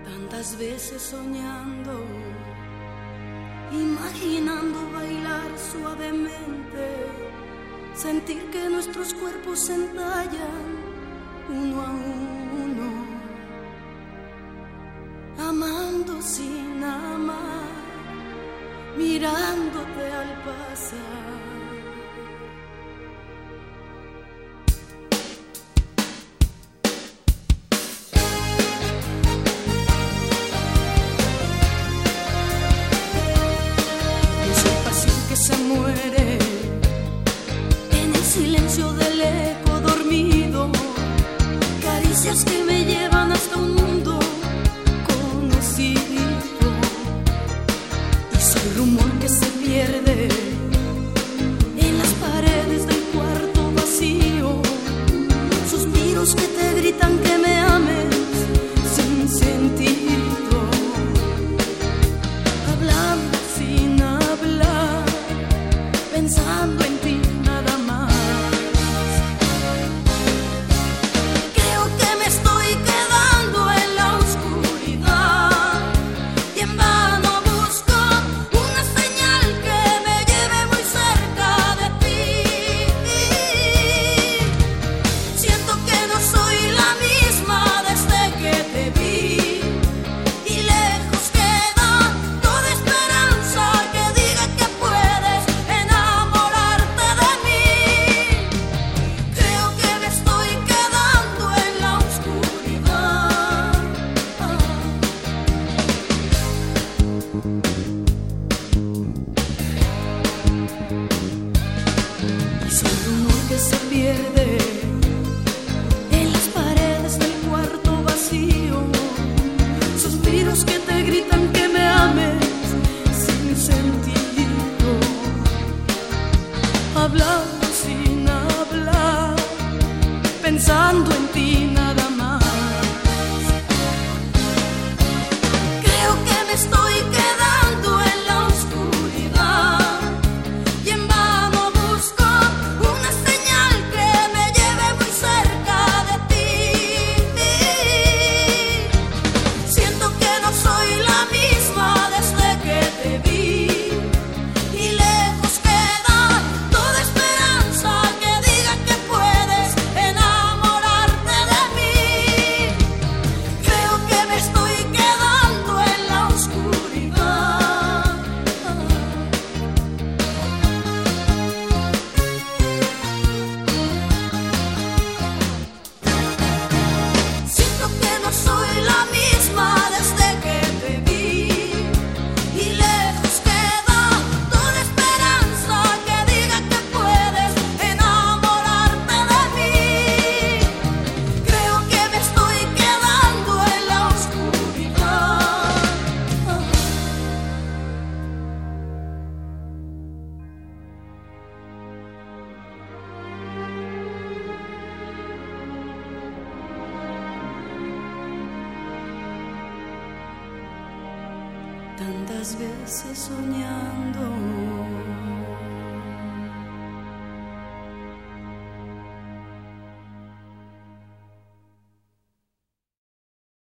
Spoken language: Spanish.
Tantas veces soñando, imaginando bailar suavemente, sentir que nuestros cuerpos se entallan uno a uno, amando sin amar, mirándote al pasar. Se muere en el silencio del eco dormido, caricias que me llevan hasta un mundo conocido, y soy rumor que se pierde en las paredes del cuarto vacío, suspiros que te gritan que me ames sin sentido, hablando sin hablar, pensando en ti nada más. Creo que me estoy quedando en la oscuridad y en vano busco una señal que me lleve muy cerca de ti. Siento que no soy la misma desde que te vi, y lejos queda toda esperanza que diga que puedes enamorarte de mí. Creo que me estoy quedando en la oscuridad. Es un rumor que se pierde en las paredes del cuarto vacío, suspiros que te gritan que me ames sin sentido, hablando sin hablar, pensando en ti nada más. Creo que me estoy quedando en la oscuridad y en vano busco una señal que me lleve muy cerca de ti. Siento que no soy la misma desde que te vi, y lejos queda toda esperanza que diga que puedes enamorarte de mí. Creo que me estoy quedando en la oscuridad. Siento que no soy la misma desde que te vi, y lejos queda toda esperanza que diga que puedes enamorarte de mí. Creo que me estoy quedando en la oscuridad. Tantas veces soñando.